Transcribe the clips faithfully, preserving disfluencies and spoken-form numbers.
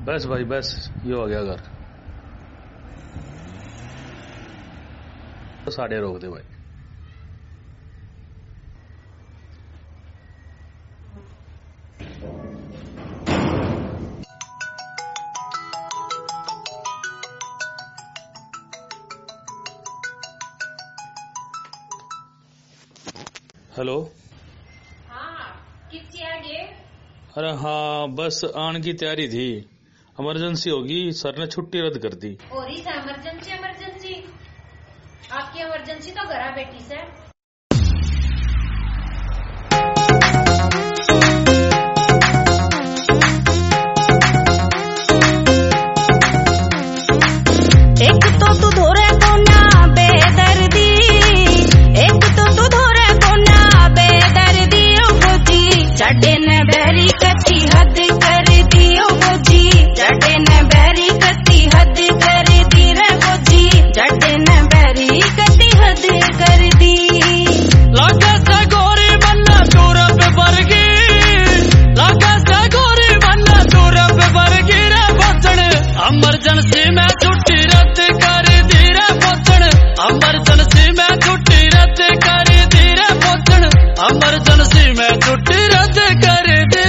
बस भाई बस, ये हो गया घर। तो साढ़े रोक दे भाई। हेलो। हाँ, किसकी है ये? अरे हाँ, बस आने की तैयारी थी, इमरजेंसी होगी, सर ने छुट्टी रद्द कर दी। और इस इमरजेंसी इमरजेंसी आपकी इमरजेंसी तो घर बैठी से। एक तो तू धोरे कोना बेदर्दी, एक तो तू धोरे कोना बेदर्दी, ओ गोजी चढ़े न बैरी कती हद कर दी, ओ गोजी चढ़े न बैरी कती हद कर दी रे गोजी, चढ़े न बैरी कती हद कर दी। लागे से गोरी बन्ना दूर पे बरगी, लागे से गोरी बन्ना दूर पे बरगी रे बचन, इमरजेंसी में छुट्टी रद्द कर दी रे बचन, इमरजेंसी में छुट्टी रद्द कर दी रे बचन, इमरजेंसी में छुट्टी रद्द कर दी।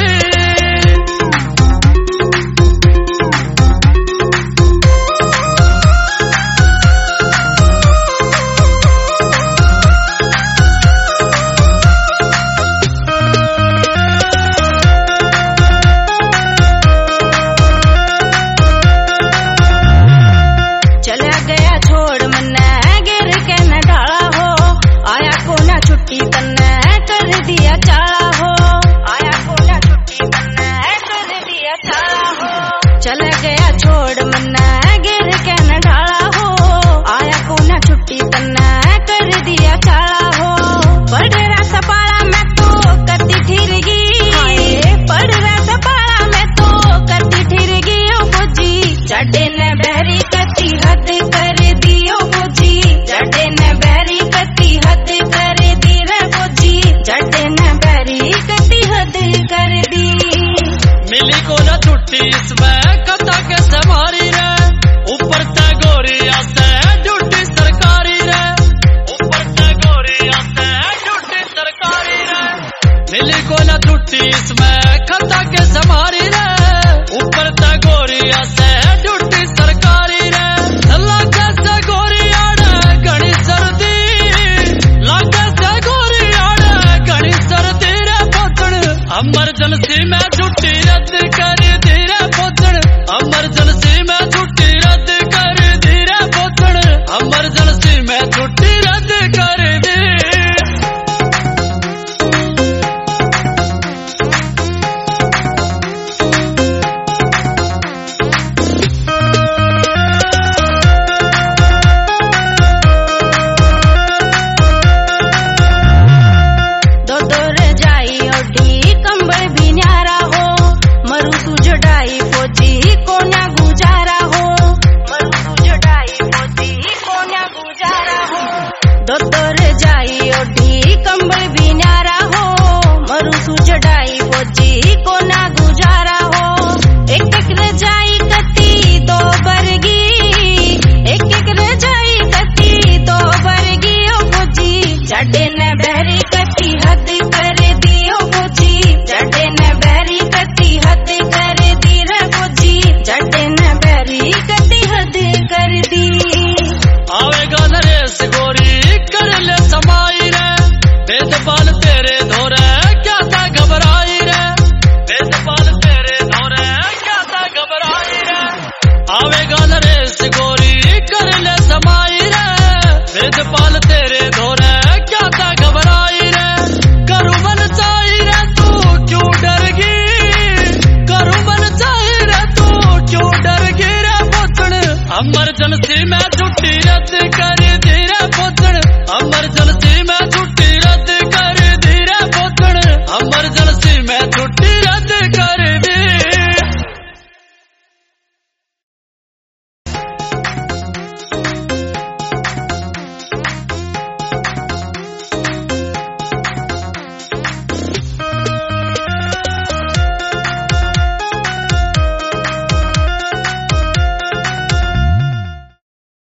चला गया छोड़ मन्ने गिर के न ढाला हो, आया को ना छुट्टी तन्ने कर दिया चाला हो, आया को ना छुट्टी तन्ने कर दिया चाला हो। चला गया छोड़ मन्ने गिर के न ढाला हो, आया को ना छुट्टी तन्ने कर दिया चाला हो। पढ़ रहा सपाला मैं तो कती ठिरगी, पढ़ रहा सपाला मैं तो कती ठिरगी, ओ गोजी चढ़े न बहरी कती हद कर दी, ओ गोजी चढ़े न बहरी कती हद कर दी रे गोजी, चढ़े न बहरी कती हद कर दी। मिली को ना छुट्टी इसमें कथा के समारी रे, ऊपर से गोरी आसे ड्यूटी सरकारी रे, ऊपर से गोरी आसे ड्यूटी सरकारी रे। मिली को ना छुट्टी इसमें कथा के समारी रे, ऊपर से गोरी आसे ड्यूटी सरकारी रे। लागे से गोरी आड़े घनी सर्दी, लागे से गोरी आड़े घनी सर्दी रे बचन, इमरजेंसी में छुट्टी रद्द कर दी रे बचन, इमरजेंसी में छुट्टी रद्द कर दी रे बचन, इमरजेंसी में छुट्टी रद्द कर दी। दो दो रजाई ओढ़ी कंबल भी न्यारा हो, मरु तू जड़ाई फौजी को ना गुजारा हो, मरु तू जड़ाई फौजी को ना गुजारा हो। दो दो रजाई ओढ़ी कंबल भी न्यारा हो, मरु तू जड़ाई फौजी को ना गुजारा हो। एक एक रजाई कती दो बरगी, एक एक रजाई कती दो बरगी, ओ गोजी चढ़े न बहरी कती हद कर दी, ओ गोजी चढ़े न बहरी कती हद कर दी रे गोजी, चढ़े न बहरी कती हद कर दी। आवेगा नरेश गोरी कर ले समाई रे, बेदपाल तेरे धोरे क्या था घबराई रे, बेदपाल तेरे धोरे क्या था घबराई रे। आवेगा नरेश गोरी कर ले समाई रे, बेदपाल तेरे धोरे क्या था घबराई रे। करू मन चाही रे तू क्यों डरगी, करू मन चाही रे तू क्यों डरगी रे बचन, इमरजेंसी में छुट्टी